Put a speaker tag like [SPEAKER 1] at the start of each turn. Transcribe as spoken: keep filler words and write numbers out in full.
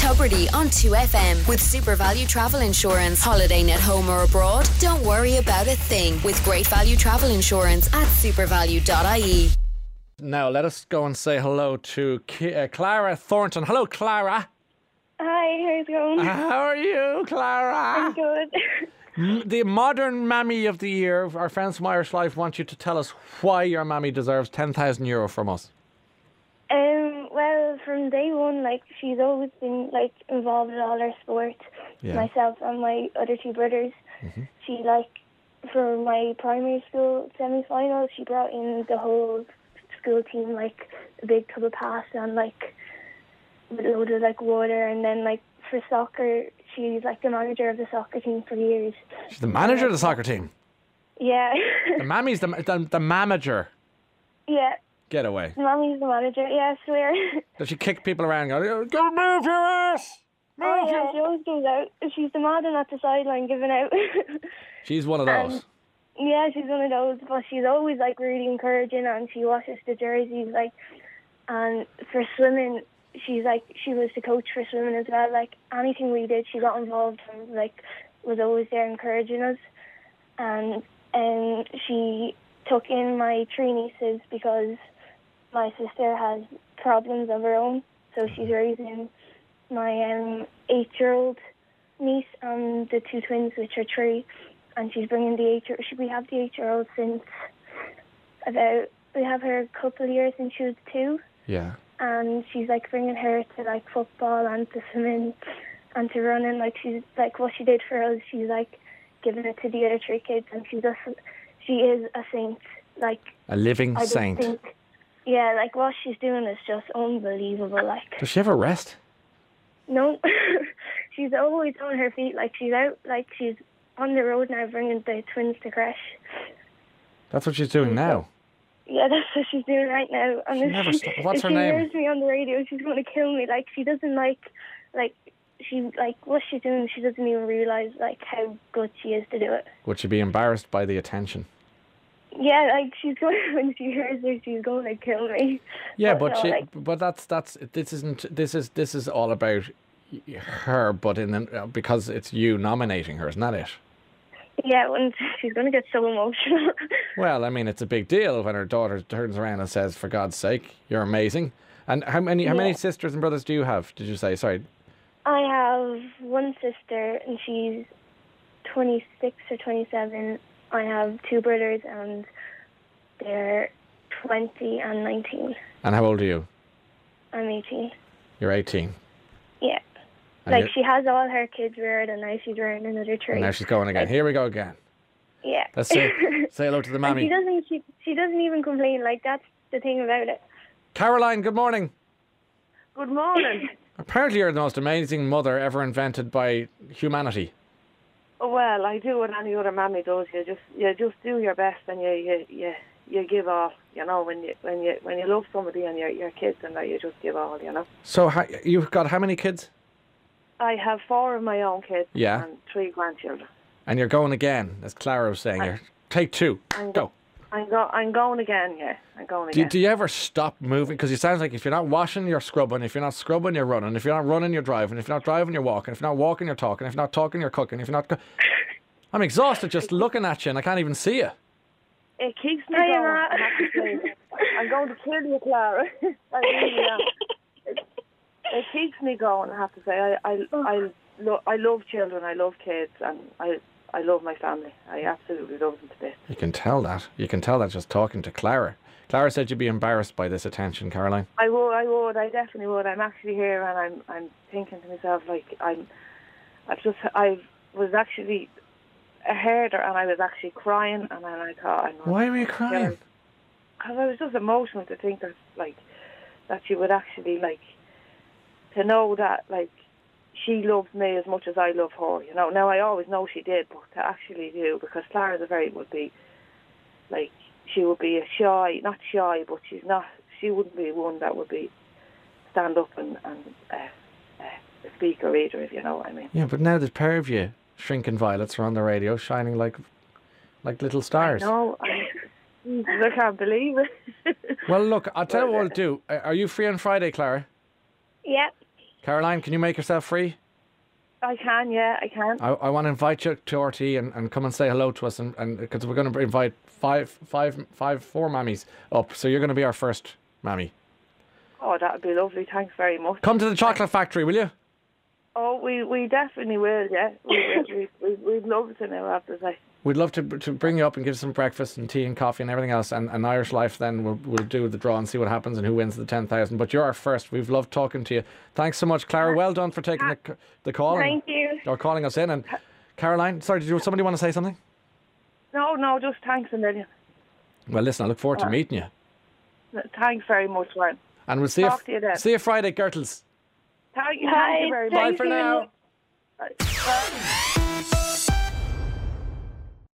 [SPEAKER 1] Tubridy on two F M with Super Value Travel Insurance. Holidaying at home or abroad? Don't worry about a thing with Great Value Travel Insurance at supervalue dot I E.
[SPEAKER 2] Now let us go and say hello to Ki- uh, Clara Thornton. Hello, Clara.
[SPEAKER 3] Hi, how's it going?
[SPEAKER 2] How are you, Clara?
[SPEAKER 3] I'm good.
[SPEAKER 2] The modern mammy of the year, our friends from Irish Life want you to tell us why your mammy deserves ten thousand euro from us.
[SPEAKER 3] Um, well, from day one, like, she's always been, like, involved in all our sport.
[SPEAKER 2] Yeah.
[SPEAKER 3] Myself and my other two brothers. Mm-hmm. She, like, for my primary school semi-final, she brought in the whole school team, like, a big tub of pasta and, like, with a load of, like, water. And then, like, for soccer, she's, like, the manager of the soccer team for years.
[SPEAKER 2] She's the manager of the soccer team?
[SPEAKER 3] Yeah.
[SPEAKER 2] The mammy's the, the, the manager?
[SPEAKER 3] Yeah.
[SPEAKER 2] Get away.
[SPEAKER 3] Mommy's the manager, yeah, I swear.
[SPEAKER 2] Does she kick people around and go, go move your ass? Move
[SPEAKER 3] Oh, yeah,
[SPEAKER 2] your...
[SPEAKER 3] she always goes out. She's the modern at the sideline giving out.
[SPEAKER 2] She's one of those.
[SPEAKER 3] Um, yeah, she's one of those, but she's always, like, really encouraging, and she washes the jerseys, like, and for swimming, she's, like, she was the coach for swimming as well. Like, anything we did, she got involved and, like, was always there encouraging us. And um, she took in my three nieces because my sister has problems of her own, so she's raising my um, eight-year-old niece and the two twins, which are three, and she's bringing the eight. We have the eight-year-old since about we have her a couple of years since she was two.
[SPEAKER 2] Yeah.
[SPEAKER 3] And she's like bringing her to like football and to swimming and to running. Like she's like what she did for us. She's like giving it to the other three kids, and she just she is a saint. Like
[SPEAKER 2] a living
[SPEAKER 3] I just
[SPEAKER 2] saint.
[SPEAKER 3] Think, yeah, like what she's doing is just unbelievable. Like
[SPEAKER 2] does she ever rest?
[SPEAKER 3] No, she's always on her feet. Like she's out. Like she's on the road now, bringing the twins to crash.
[SPEAKER 2] That's what she's doing now.
[SPEAKER 3] Yeah, that's what she's doing right now. And
[SPEAKER 2] She
[SPEAKER 3] if
[SPEAKER 2] never
[SPEAKER 3] she,
[SPEAKER 2] st- What's
[SPEAKER 3] if
[SPEAKER 2] her
[SPEAKER 3] she
[SPEAKER 2] name?
[SPEAKER 3] hears me on the radio, she's going to kill me. Like she doesn't like, like she like what she's doing. She doesn't even realize like how good she is to do it.
[SPEAKER 2] Would she be embarrassed by the attention?
[SPEAKER 3] Yeah, like she's going when she hears her, she's going to kill me.
[SPEAKER 2] Yeah,
[SPEAKER 3] but,
[SPEAKER 2] but
[SPEAKER 3] no,
[SPEAKER 2] she,
[SPEAKER 3] like,
[SPEAKER 2] but that's that's this isn't this is this is all about her, but in the, because it's you nominating her, isn't that it?
[SPEAKER 3] yeah, when she's going to get so emotional.
[SPEAKER 2] Well, I mean, it's a big deal when her daughter turns around and says, "For God's sake, you're amazing." And how many how
[SPEAKER 3] Yeah.
[SPEAKER 2] many sisters and brothers do you have? Did you say? Sorry.
[SPEAKER 3] I have one sister, and she's twenty-six or twenty-seven. I have two brothers, and they're twenty and nineteen.
[SPEAKER 2] And how old are you?
[SPEAKER 3] I'm eighteen.
[SPEAKER 2] You're eighteen.
[SPEAKER 3] Yeah.
[SPEAKER 2] And
[SPEAKER 3] like,
[SPEAKER 2] you-
[SPEAKER 3] she has all her kids reared, and now she's rearing another tree.
[SPEAKER 2] And now she's going again.
[SPEAKER 3] Like,
[SPEAKER 2] Here we go again.
[SPEAKER 3] yeah.
[SPEAKER 2] Let's say say hello to the
[SPEAKER 3] And
[SPEAKER 2] mammy.
[SPEAKER 3] she doesn't, she, she doesn't even complain. Like, that's the thing about it.
[SPEAKER 2] Caroline, good morning.
[SPEAKER 4] Good morning.
[SPEAKER 2] Apparently you're the most amazing mother ever invented by humanity.
[SPEAKER 4] Well, I do what any other mammy does. You just you just do your best, and you you you, you give all. You know, when you when you when you love somebody and your your kids and that, you just give all. You know.
[SPEAKER 2] So how, you've got how many kids?
[SPEAKER 4] I have four of my own kids.
[SPEAKER 2] Yeah.
[SPEAKER 4] And three grandchildren.
[SPEAKER 2] And you're going again, as Clara was saying. You're, take two.
[SPEAKER 4] I'm
[SPEAKER 2] Go.
[SPEAKER 4] I'm go I'm going again. Yeah, I'm going
[SPEAKER 2] Do,
[SPEAKER 4] again.
[SPEAKER 2] do you ever stop moving? Because it sounds like if you're not washing, you're scrubbing. If you're not scrubbing, you're running. If you're not running, you're driving. If you're not driving, you're walking. If you're not walking, you're talking. If you're not talking, you're cooking. If you're not... Co- I'm exhausted just looking at you and I can't even see you.
[SPEAKER 4] It keeps me
[SPEAKER 3] Hi,
[SPEAKER 4] going.
[SPEAKER 3] Emma.
[SPEAKER 4] I have to say. I'm going to kill you, Clara. I really am. It, it keeps me going. I have to say. I I I, lo- I love children. I love kids, and I I love my family. I absolutely love them to bits.
[SPEAKER 2] You can tell that. You can tell that just talking to Clara. Clara said you'd be embarrassed by this attention, Caroline.
[SPEAKER 4] I would. I would. I definitely would. I'm actually here, and I'm I'm thinking to myself like I'm. I've just I was actually. I heard her and I was actually crying, and then I thought, I'm not,
[SPEAKER 2] Why were you crying?
[SPEAKER 4] Because I was just emotional to think that, like, that she would actually, like, to know that, like, she loves me as much as I love her, you know. Now, I always know she did, but to actually do, because Clara's a very, would be, like, she would be a shy, not shy, but she's not, she wouldn't be one that would be, stand up and, and uh, uh, speak or either, if you know what I mean.
[SPEAKER 2] Yeah, but now the pair of you, shrinking violets, are on the radio shining like like little stars.
[SPEAKER 4] No, I, I can't believe it.
[SPEAKER 2] Well, look, I'll tell you what we'll do. Are you free on Friday, Clara?
[SPEAKER 3] Yeah.
[SPEAKER 2] Caroline, can you make yourself free?
[SPEAKER 4] I can, yeah, I can.
[SPEAKER 2] I, I want to invite you to R T and, and come and say hello to us, and because we're going to invite five, five, five, four mammies up. So you're going to be our first mammy.
[SPEAKER 4] Oh, that would be lovely. Thanks very much.
[SPEAKER 2] Come to the chocolate factory, will you?
[SPEAKER 4] Oh, we, we definitely will, yeah. We, we, we, we'd love to now, I have to say.
[SPEAKER 2] We'd love to to bring you up and give you some breakfast and tea and coffee and everything else. And, and Irish Life, then we'll, we'll do the draw and see what happens and who wins the ten thousand. But you're our first. We've loved talking to you. Thanks so much, Clara. Well done for taking the, the call.
[SPEAKER 3] Thank
[SPEAKER 2] and,
[SPEAKER 3] you.
[SPEAKER 2] Or calling us in. And Caroline, sorry, did you, somebody want to say something?
[SPEAKER 4] No, no, just thanks a million.
[SPEAKER 2] Well, listen, I look forward to meeting you.
[SPEAKER 4] Thanks very much, Ryan.
[SPEAKER 2] And we'll see
[SPEAKER 4] Talk
[SPEAKER 2] you,
[SPEAKER 4] to you then.
[SPEAKER 2] see you Friday, Gertles.
[SPEAKER 4] Thank you,
[SPEAKER 3] Bye.
[SPEAKER 4] thank you very
[SPEAKER 2] Bye
[SPEAKER 4] much.
[SPEAKER 2] for now.
[SPEAKER 4] Bye. Bye.